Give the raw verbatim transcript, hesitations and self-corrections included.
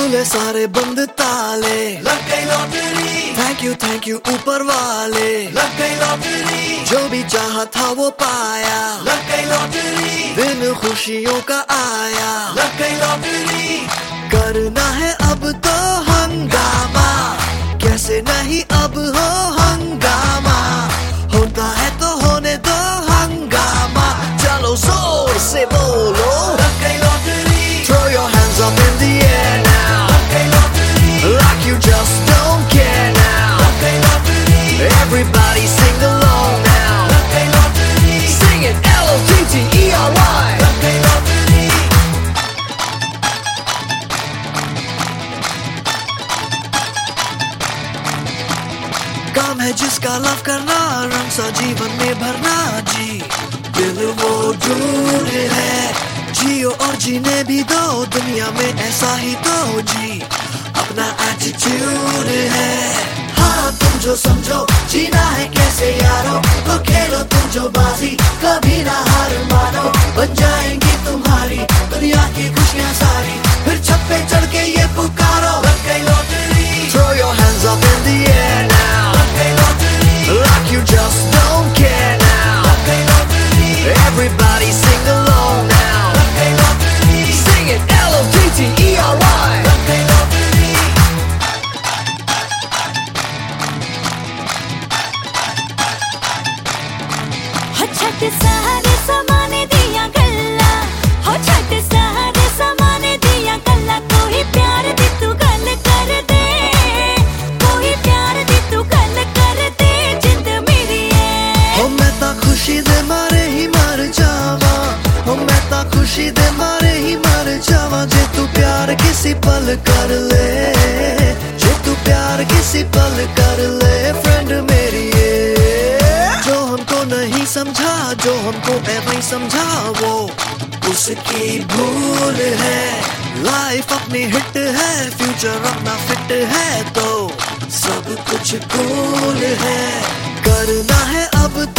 खुले सारे बंद ताले, लग गई lottery. Thank you thank you ऊपर वाले, लग गई लॉटरी। जो भी चाहा था वो पाया, लग गई लॉटरी। दिन खुशियों का आया, लग गई लॉटरी। करना है अब तो हंगामा, कैसे नहीं अब हो हंगामा, होता है तो होने दो हंगामा, चलो जोर से बोलो। लग गई lottery. Throw your hands up in the air now, लग गई lottery. like you just don't care now. लग गई lottery. Everybody sing along now, लग गई lottery. sing it L O T T E R Y. लग गई lottery. काम है जिसका लव करना, रंग सा जीवन में भरना जी, दिल वो दूर है, जियो और जीने भी दो, दुनिया में ऐसा ही तो जी, अपना एटीट्यूड है। हाँ तुम जो समझो जीना है कैसे यारो, तो खेलो तुम जो बाजी, कभी ना हार मानो, बन जाएंगी तुम्हारी दुनिया की खुशियाँ सारी, फिर छत पे चढ़ के ये पुकारो। लग गई lottery. Throw your hands up in the air now, लग गई lottery. like you just don't care now. लग गई lottery. Everybody sing along now, लग गई lottery. sing it L O T T E R Y. लग गई lottery. हो छट सारे समाने दिया गल्ला, हो छट सारे समाने दिया गल्ला, कोई प्यार दी तू गल कर दे, कोई प्यार दी तू गल कर दे, जिंद मेरी है। हो मैं ता खुशी दे मारे ही मर जावा, हो मैं ता खुशी दे मारे ही मर जावा, जे तू प्यार किसी पल कर ले, जे तू प्यार किसी पल कर ले, फ्रेंड मेरी ये, जो हमको नहीं समझा, जो हमको नहीं समझा वो उसकी भूल है, लाइफ अपनी हिट है, फ्यूचर अपना फिट है, तो सब कुछ कूल है, करना है अब